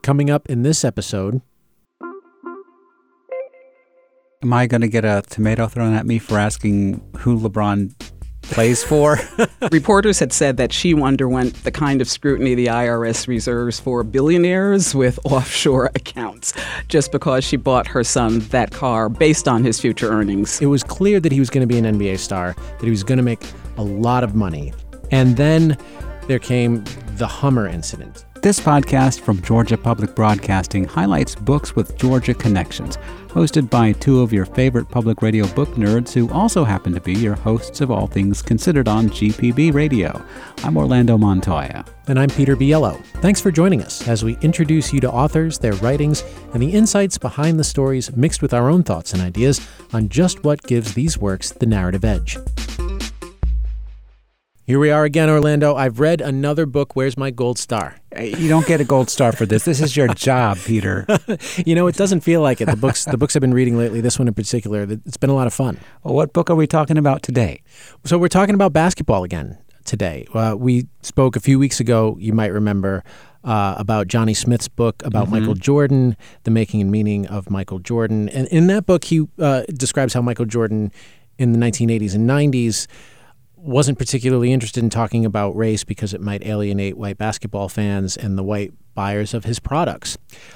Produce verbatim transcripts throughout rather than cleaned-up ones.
Coming up in this episode... Am I going to get a tomato thrown at me for asking who LeBron plays for? Reporters had said that she underwent the kind of scrutiny the I R S reserves for billionaires with offshore accounts just because she bought her son that car based on his future earnings. It was clear that he was going to be an N B A star, that he was going to make a lot of money. And then there came the Hummer incident. This podcast from Georgia Public Broadcasting highlights books with Georgia connections, hosted by two of your favorite public radio book nerds who also happen to be your hosts of All Things Considered on G P B Radio. I'm Orlando Montoya. And I'm Peter Biello. Thanks for joining us as we introduce you to authors, their writings, and the insights behind the stories mixed with our own thoughts and ideas on just what gives these works the narrative edge. Here we are again, Orlando. I've read another book. Where's my gold star? You don't get a gold star for this. This is your job, Peter. You know, it doesn't feel like it. The books the books I've been reading lately, this one in particular, it's been a lot of fun. Well, what book are we talking about today? So we're talking about basketball again today. Uh, we spoke a few weeks ago, you might remember, uh, about Johnny Smith's book about mm-hmm. Michael Jordan, The Making and Meaning of Michael Jordan. And in that book, he uh, describes how Michael Jordan in the nineteen eighties and nineties wasn't particularly interested in talking about race because it might alienate white basketball fans and the white buyers of his products.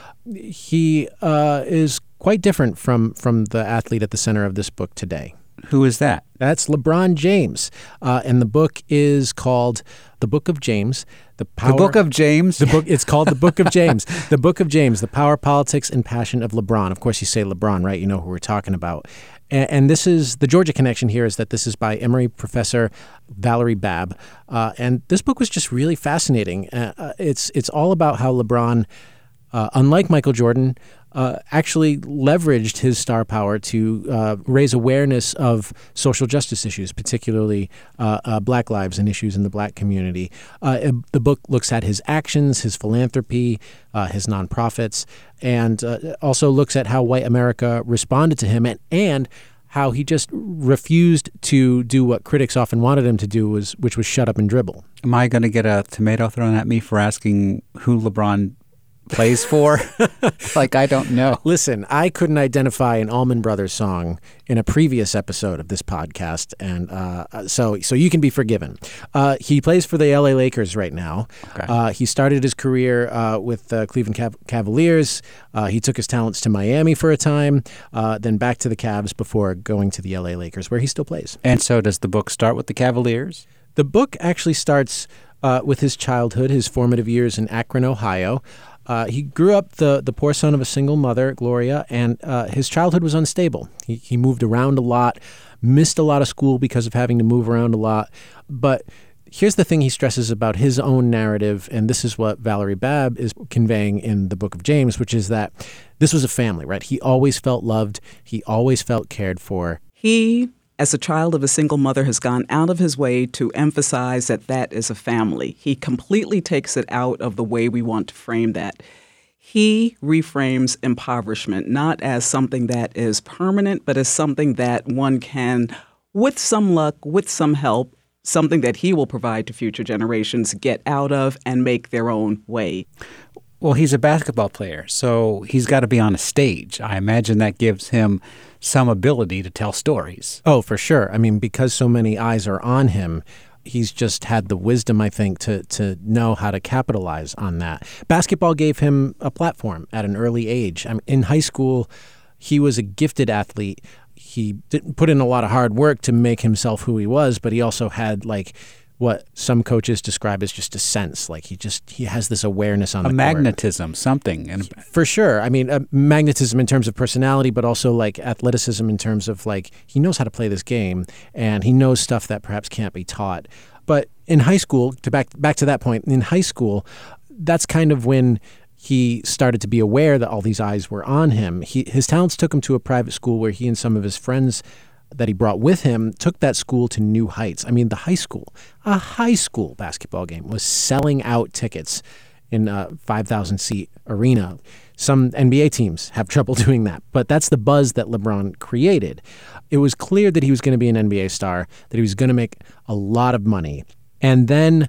He uh, is quite different from, from the athlete at the center of this book today. Who is that? That's LeBron James. Uh, and the book is called The Book of James. The, power, the Book of James? The book. It's called The Book of James. The Book of James, The Power, Politics, and Passion of LeBron. Of course, you say LeBron, right? You know who we're talking about. And, and this is, the Georgia connection here is that this is by Emory professor Valerie Babb. Uh, and this book was just really fascinating. Uh, uh, it's, it's all about how LeBron, uh, unlike Michael Jordan, Uh, actually leveraged his star power to uh, raise awareness of social justice issues, particularly uh, uh, Black lives and issues in the Black community. Uh, the book looks at his actions, his philanthropy, uh, his nonprofits, and uh, also looks at how white America responded to him and, and how he just refused to do what critics often wanted him to do, was which was shut up and dribble. Am I going to get a tomato thrown at me for asking who LeBron plays for? Like, I don't know. Listen, I couldn't identify an Allman Brothers song in a previous episode of this podcast, and uh, so so you can be forgiven. Uh, he plays for the L A Lakers right now. Okay. Uh, he started his career uh, with the Cleveland Cav- Cavaliers. Uh, he took his talents to Miami for a time, uh, then back to the Cavs before going to the L A Lakers, where he still plays. And so does the book start with the Cavaliers? The book actually starts uh, with his childhood, his formative years in Akron, Ohio. Uh, he grew up the, the poor son of a single mother, Gloria, and uh, his childhood was unstable. He, he moved around a lot, missed a lot of school because of having to move around a lot. But here's the thing he stresses about his own narrative, and this is what Valerie Babb is conveying in the Book of James, which is that this was a family, right? He always felt loved. He always felt cared for. He, as a child of a single mother, has gone out of his way to emphasize that that is a family. He completely takes it out of the way we want to frame that. He reframes impoverishment not as something that is permanent, but as something that one can, with some luck, with some help, something that he will provide to future generations, get out of and make their own way. Well, he's a basketball player, so he's got to be on a stage. I imagine that gives him some ability to tell stories. Oh, for sure. I mean, because so many eyes are on him, he's just had the wisdom, I think, to to know how to capitalize on that. Basketball gave him a platform at an early age. I mean, in high school, he was a gifted athlete. He didn't put in a lot of hard work to make himself who he was, but he also had, like, what some coaches describe as just a sense. Like, he just he has this awareness on the court. A magnetism, court. something. And For sure. I mean, uh, magnetism in terms of personality, but also, like, athleticism in terms of, like, he knows how to play this game, and he knows stuff that perhaps can't be taught. But in high school, to back back to that point, in high school, that's kind of when he started to be aware that all these eyes were on him. He, his talents took him to a private school where he and some of his friends that he brought with him took that school to new heights. I mean, the high school, a high school basketball game was selling out tickets in a five thousand seat arena. Some N B A teams have trouble doing that, but that's the buzz that LeBron created. It was clear that he was going to be an N B A star, that he was going to make a lot of money. And then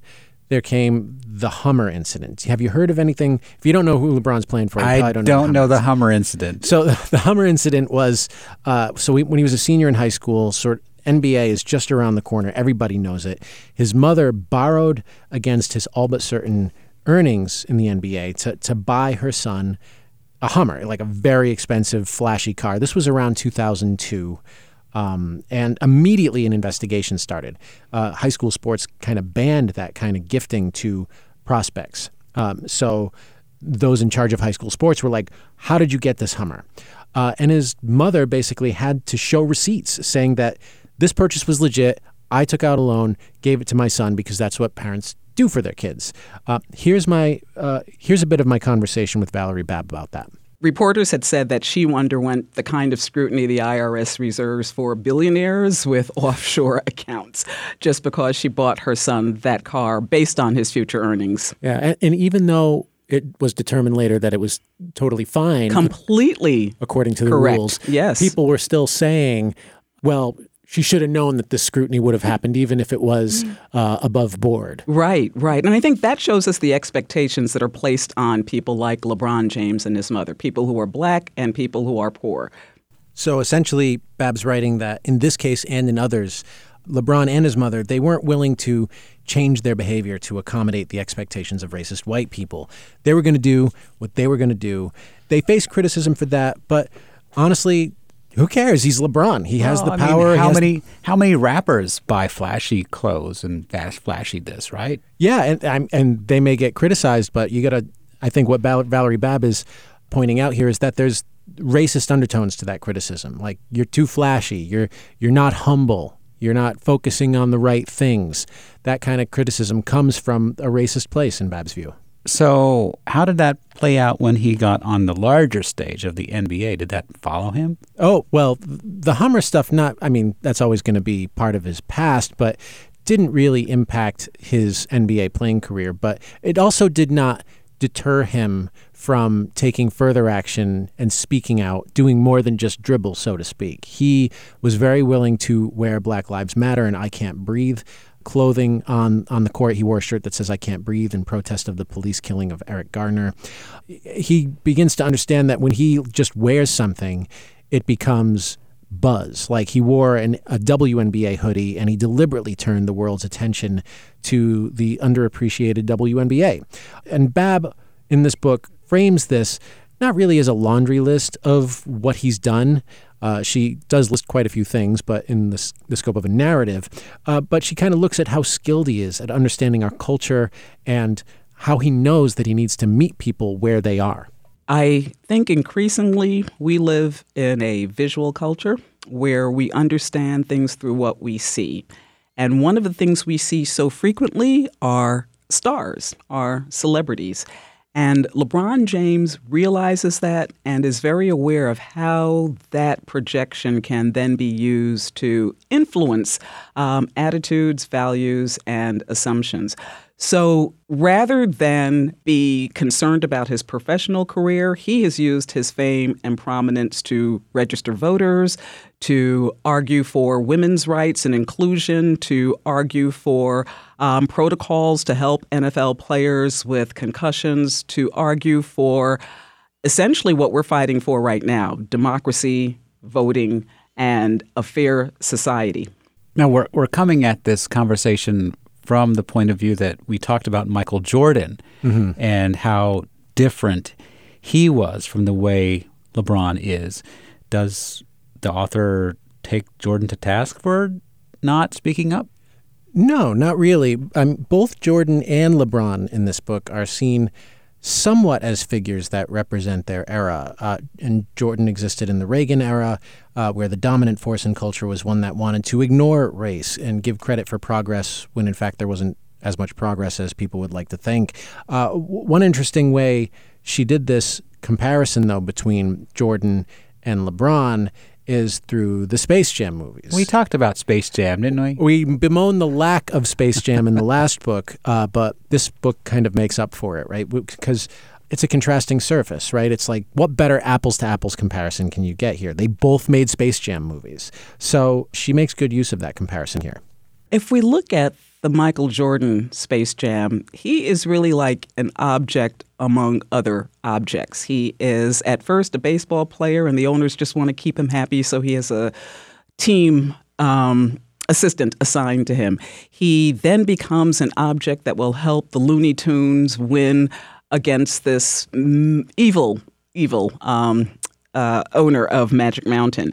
there came the Hummer incident. Have you heard of anything? If you don't know who LeBron's playing for, you I probably don't, don't know, know the the Hummer incident. So the Hummer incident was, uh, so we, when he was a senior in high school, sort N B A is just around the corner. Everybody knows it. His mother borrowed against his all but certain earnings in the N B A to, to buy her son a Hummer, like a very expensive, flashy car. This was around two thousand two. Um, and immediately an investigation started. Uh, high school sports kind of banned that kind of gifting to prospects. Um, so those in charge of high school sports were like, how did you get this Hummer? Uh, and his mother basically had to show receipts saying that this purchase was legit. I took out a loan, gave it to my son because that's what parents do for their kids. Uh, here's my uh, here's a bit of my conversation with Valerie Babb about that. Reporters had said that she underwent the kind of scrutiny the I R S reserves for billionaires with offshore accounts just because she bought her son that car based on his future earnings. Yeah, and, and even though it was determined later that it was totally fine. Completely according to the correct. rules. Yes. People were still saying, well, she should have known that this scrutiny would have happened even if it was uh, above board. Right, right. And I think that shows us the expectations that are placed on people like LeBron James and his mother, people who are black and people who are poor. So essentially, Babb's writing that in this case and in others, LeBron and his mother, they weren't willing to change their behavior to accommodate the expectations of racist white people. They were going to do what they were going to do. They faced criticism for that, but honestly, who cares? He's LeBron. He has well, the I power. Mean, how has many how many rappers buy flashy clothes and flashy this, right? Yeah, and and they may get criticized, but you got to. I think what Valerie Babb is pointing out here is that there's racist undertones to that criticism. Like, you're too flashy. You're you're not humble. You're not focusing on the right things. That kind of criticism comes from a racist place in Babb's view. So how did that play out when he got on the larger stage of the N B A? Did that follow him? Oh, well, the Hummer stuff, not, I mean, that's always going to be part of his past, but didn't really impact his N B A playing career. But it also did not deter him from taking further action and speaking out, doing more than just dribble, so to speak. He was very willing to wear Black Lives Matter and I Can't Breathe clothing on, on the court. He wore a shirt that says I can't breathe in protest of the police killing of Eric Garner. He begins to understand that when he just wears something, it becomes buzz. Like, he wore an, a W N B A hoodie and he deliberately turned the world's attention to the underappreciated W N B A. And Babb, in this book, frames this not really as a laundry list of what he's done. Uh, she does list quite a few things, but in the, the scope of a narrative. Uh, but she kind of looks at how skilled he is at understanding our culture and how he knows that he needs to meet people where they are. I think increasingly we live in a visual culture where we understand things through what we see. And one of the things we see so frequently are stars, are celebrities. And LeBron James realizes that and is very aware of how that projection can then be used to influence um, attitudes, values, and assumptions. So rather than be concerned about his professional career, he has used his fame and prominence to register voters, to argue for women's rights and inclusion, to argue for um, protocols to help N F L players with concussions, to argue for essentially what we're fighting for right now, democracy, voting, and a fair society. Now, we're we're coming at this conversation from the point of view that we talked about Michael Jordan mm-hmm. and how different he was from the way LeBron is. Does the author take Jordan to task for not speaking up? No, not really. Um, both Jordan and LeBron in this book are seen somewhat as figures that represent their era. Uh, and Jordan existed in the Reagan era, uh, where the dominant force in culture was one that wanted to ignore race and give credit for progress when, in fact, there wasn't as much progress as people would like to think. Uh, w- one interesting way she did this comparison, though, between Jordan and LeBron is through the Space Jam movies. We talked about Space Jam, didn't we? We bemoaned the lack of Space Jam in the last book, uh, but this book kind of makes up for it, right? Because it's a contrasting surface, right? It's like, what better apples-to-apples comparison can you get here? They both made Space Jam movies. So she makes good use of that comparison here. If we look at the Michael Jordan Space Jam, he is really like an object among other objects. He is at first a baseball player, and the owners just want to keep him happy, so he has a team um, assistant assigned to him. He then becomes an object that will help the Looney Tunes win against this mm, evil, evil um, uh, owner of Magic Mountain.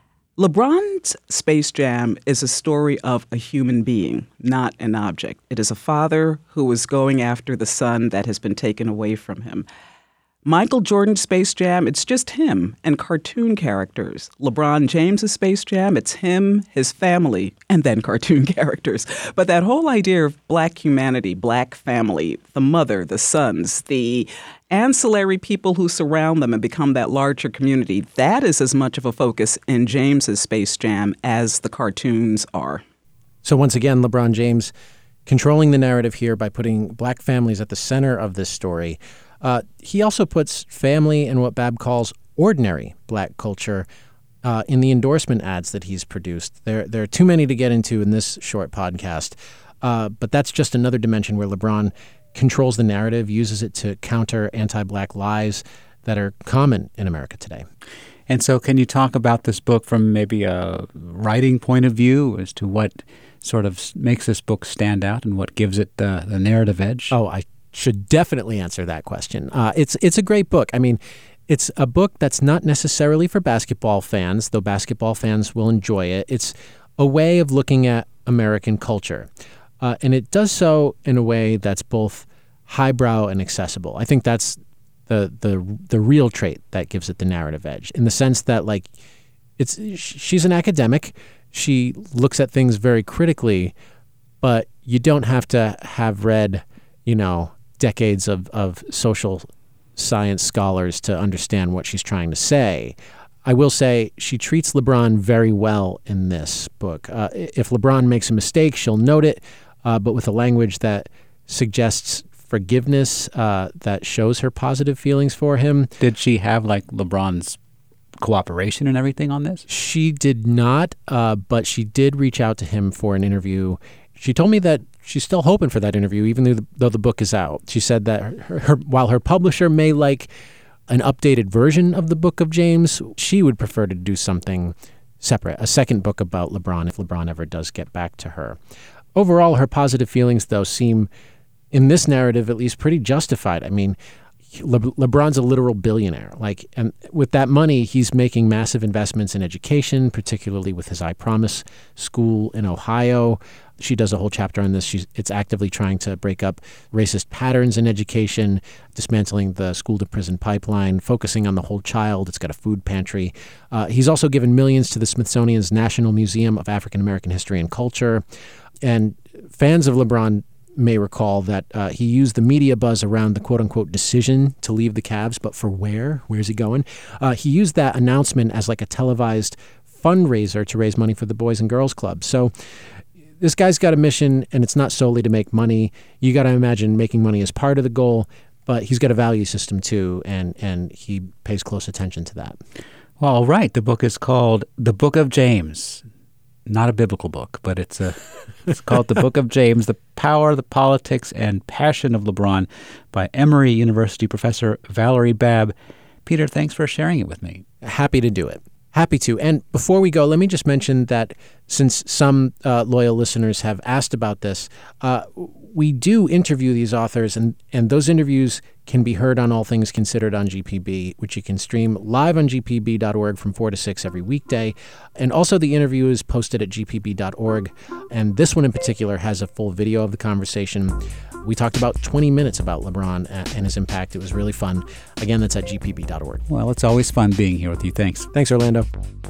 LeBron's Space Jam is a story of a human being, not an object. It is a father who is going after the son that has been taken away from him. Michael Jordan's Space Jam, it's just him and cartoon characters. LeBron James's Space Jam, it's him, his family, and then cartoon characters. But that whole idea of black humanity, black family, the mother, the sons, the ancillary people who surround them and become that larger community, that is as much of a focus in James's Space Jam as the cartoons are. So once again, LeBron James controlling the narrative here by putting black families at the center of this story. Uh, he also puts family and what Bab calls ordinary black culture uh, in the endorsement ads that he's produced. There, there are too many to get into in this short podcast, uh, but that's just another dimension where LeBron controls the narrative, uses it to counter anti-black lies that are common in America today. And so can you talk about this book from maybe a writing point of view as to what sort of makes this book stand out and what gives it uh, the narrative edge? Oh, I should definitely answer that question. Uh, it's it's a great book. I mean, it's a book that's not necessarily for basketball fans, though basketball fans will enjoy it. It's a way of looking at American culture. Uh, and it does so in a way that's both highbrow and accessible. I think that's the the the real trait that gives it the narrative edge, in the sense that, like, it's she's an academic. She looks at things very critically, but you don't have to have read, you know, decades of, of social science scholars to understand what she's trying to say. I will say she treats LeBron very well in this book. Uh, if LeBron makes a mistake, she'll note it, uh, but with a language that suggests forgiveness, uh, that shows her positive feelings for him. Did she have, like, LeBron's cooperation and everything on this? She did not, uh, but she did reach out to him for an interview. She told me that she's still hoping for that interview, even though the, though the book is out. She said that her, her, while her publisher may like an updated version of the Book of James, she would prefer to do something separate, a second book about LeBron if LeBron ever does get back to her. Overall, her positive feelings, though, seem, in this narrative at least, pretty justified. I mean, Le- LeBron's a literal billionaire. Like, and with that money, he's making massive investments in education, particularly with his I Promise school in Ohio. She does a whole chapter on this. She's it's actively trying to break up racist patterns in education, dismantling the school-to-prison pipeline, focusing on the whole child. It's got a food pantry. Uh, he's also given millions to the Smithsonian's National Museum of African American History and Culture. And fans of LeBron may recall that uh, he used the media buzz around the quote-unquote decision to leave the Cavs, but for where? Where's he going? Uh, he used that announcement as like a televised fundraiser to raise money for the Boys and Girls Club. So this guy's got a mission, and it's not solely to make money. You got to imagine making money is part of the goal, but he's got a value system too, and, and he pays close attention to that. Well, all right. The book is called The Book of James. Not a biblical book, but it's a it's called The Book of James, The Power, the Politics, and Passion of LeBron by Emory University professor Valerie Babb. Peter, thanks for sharing it with me. Happy to do it. Happy to. And before we go, let me just mention that since some uh, loyal listeners have asked about this, uh, we do interview these authors, and, and those interviews can be heard on All Things Considered on G P B, which you can stream live on G P B dot org from four to six every weekday. And also the interview is posted at G P B dot org. And this one in particular has a full video of the conversation. We talked about twenty minutes about LeBron and his impact. It was really fun. Again, that's at G P B dot org. Well, it's always fun being here with you. Thanks. Thanks, Orlando.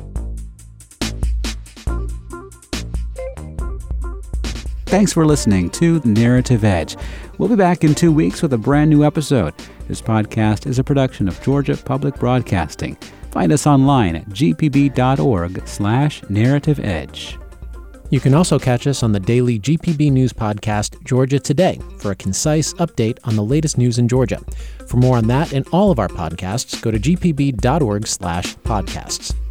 Thanks for listening to Narrative Edge. We'll be back in two weeks with a brand new episode. This podcast is a production of Georgia Public Broadcasting. Find us online at G P B dot org slash narrative edge. You can also catch us on the daily G P B News podcast, Georgia Today, for a concise update on the latest news in Georgia. For more on that and all of our podcasts, go to G P B dot org slash podcasts.